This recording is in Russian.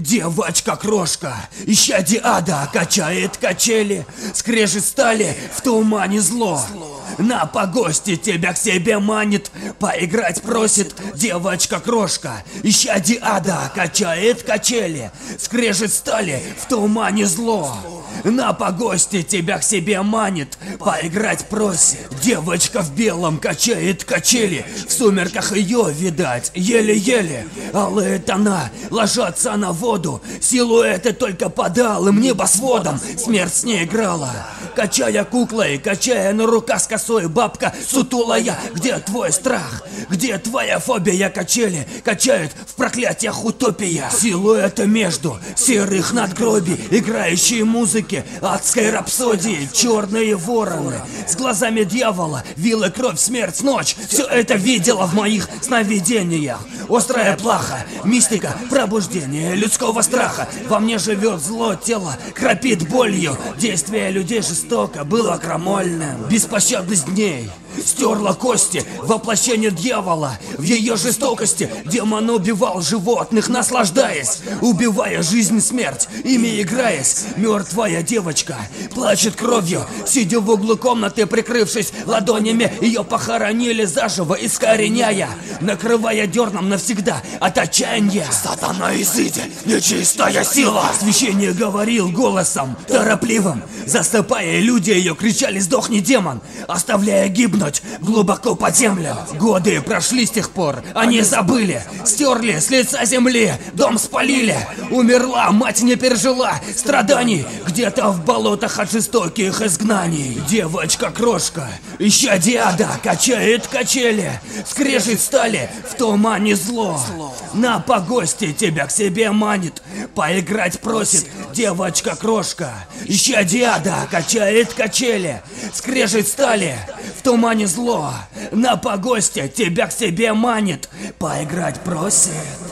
Девочка-крошка, исчадие ада, качает качели, скрежет стали, в тумане зло. На погосте тебя к себе манит, поиграть просит девочка-крошка. Исчадие ада, качает качели, скрежет стали, в тумане зло. На погосте тебя к себе манит, поиграть просит. Девочка в белом качает качели, в сумерках ее видать еле-еле. Алые тона ложатся на воду, силуэты только под алым небосводом. Смерть с ней играла, качая куклой, качая на руках с косой. Бабка сутулая, где твой страх? Где твоя фобия? Качели качают в проклятиях утопия. Силуэты между серых надгробий, играющие музыки адской рапсодии. Черные вороны с глазами дьявола, вилы, кровь, смерть, ночь. Все это видела в моих сновидениях. Острая плаха, мистика, пробуждение людского страха. Во мне живет зло, тело храпит болью. Действие людей жестоко было крамольным. Беспощадность дней стерла кости, воплощение дьявола. В ее жестокости демон убивал животных, наслаждаясь, убивая жизнь, смерть, ими играясь. Мертвая девочка плачет кровью, сидя в углу комнаты, прикрывшись ладонями. Ее похоронили заживо, искореняя, накрывая дерном навсегда от отчаяния. Сатана, изыди, нечистая сила! Священник говорил голосом торопливым, засыпая, люди ее кричали: сдохни, демон, оставляя гибнуть глубоко под землю. Годы прошли с тех пор, они забыли, стерли с лица земли, дом спалили. Умерла, мать не пережила страданий, где-то в болотах от жестоких изгнаний. Девочка-крошка, исчадие ада, качает качели, скрежет стали, в тумане зло. На погосте тебя к себе манит, поиграть просит девочка-крошка. Исчадие ада, качает качели, скрежет стали, в тумане зло. На погосте тебя к себе манит, поиграть просит.